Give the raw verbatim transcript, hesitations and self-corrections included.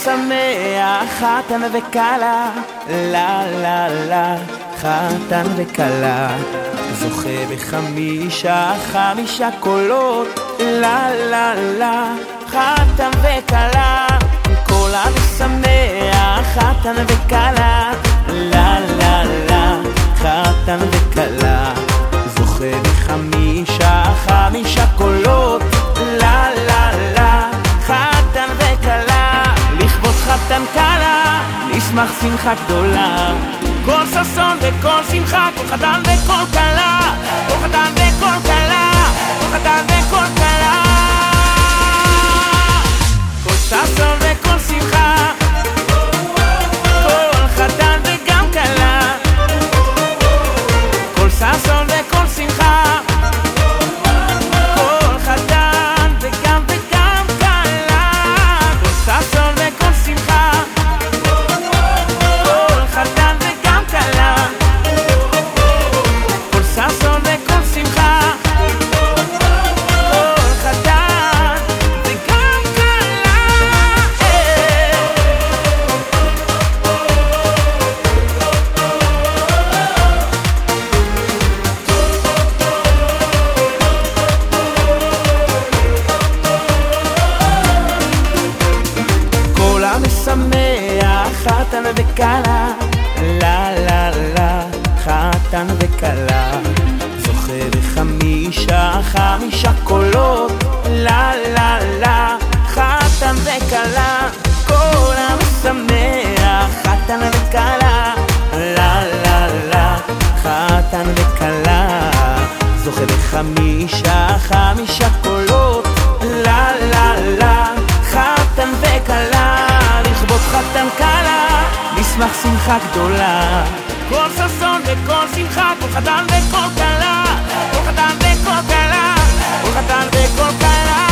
משמח, חתן וכלה, לה לה לה, חתן וכלה, זוכה בחמישה, חמישה קולות, לה לה לה, חתן וכלה, כל המשמח, חתן וכלה, לה לה לה, חתן וכלה, זוכה בחמישה, חמישה קולות, לה לה לה, חתן וכלה, לכבוד חתן כלה, נשמח שמחה גדולה, כל ששון וכל שמחה, כל חתן וכל כלה, כל חתן וכל כלה, כל חתן וכל כלה, כל ששון וכל שמחה, כל חתן וגם כלה, כל ששון וכל שמחה, כל חתן וגם וגם כלה, כל ששון וכל שמחה, כל חתן וגם כלה, כל ששון וכל שמחה, כל חתן וגם כלה. כל המשמח, חתן וכלה, לה לה לה, חתן וכלה, זוכה בחמישה, חמישה קולות, לה לה לה, חתן וכלה, כל המשמח, חתן וכלה, לה לה לה, חתן וכלה, זוכה בחמישה, חמישה קולות, לה לה לה, חתן וכלה, לכבוד חתן כלה, נשמח שמחה גדולה, כל ששון וכל שמחה, כל חתן וכל כלה, כל חתן וכל כלה, כל חתן וכל כלה.